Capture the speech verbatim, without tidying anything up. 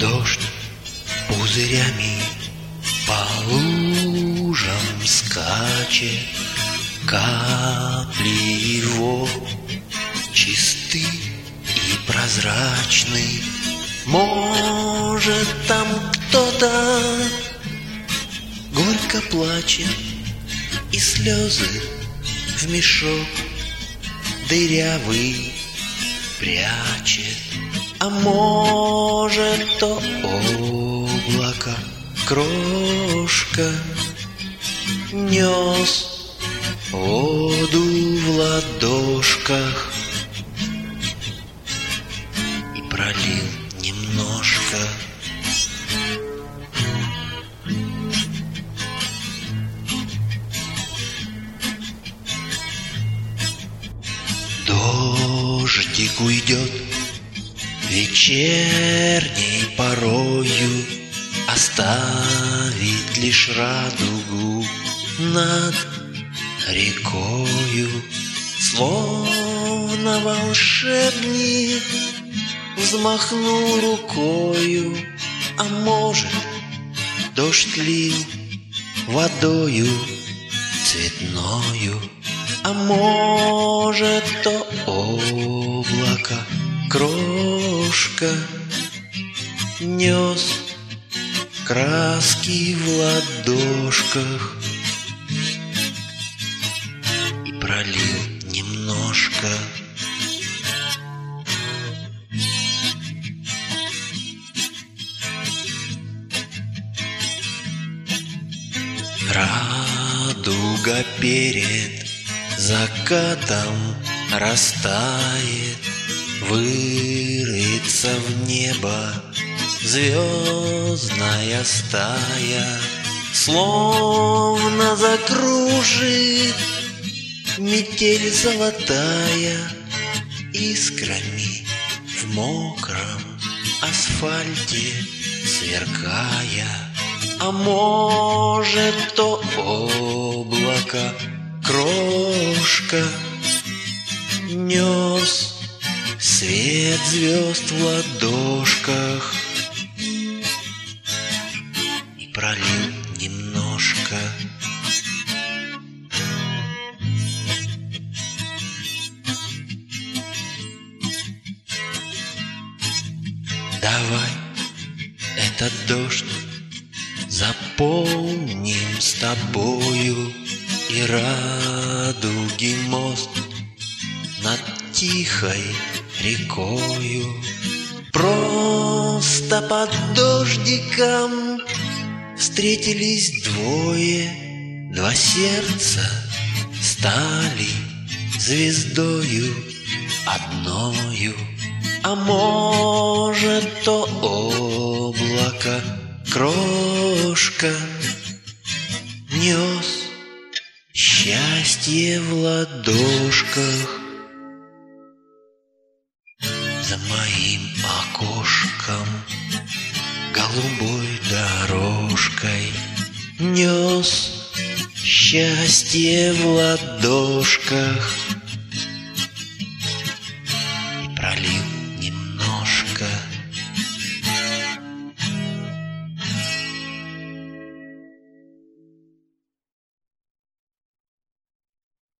Дождь пузырями по лужам скачет, капли его чисты и прозрачны. Может, там кто-то горько плачет и слезы в мешок дырявый прячет. А может, то облако крошка нес воду в ладошках и пролил немножко. Дождик уйдет вечерней порою, оставит лишь радугу над рекою. Словно волшебник взмахнул рукою, а может, дождь лил водою цветною, а может, то облако крошка нес краски в ладошках и пролил немножко. Радуга перед закатом растает, вырыться в небо звездная стая, словно закружит метель золотая, искрами в мокром асфальте сверкая. А может, то облако крошка нес свет звезд в ладошках и пролил немножко. Давай этот дождь заполним с тобою, и радуги мост над тихой рекою. Просто под дождиком встретились двое, два сердца стали звездою одною. А может, то облако крошка нес счастье в ладошках. За моим окошком голубой дорожкой нес счастье в ладошках.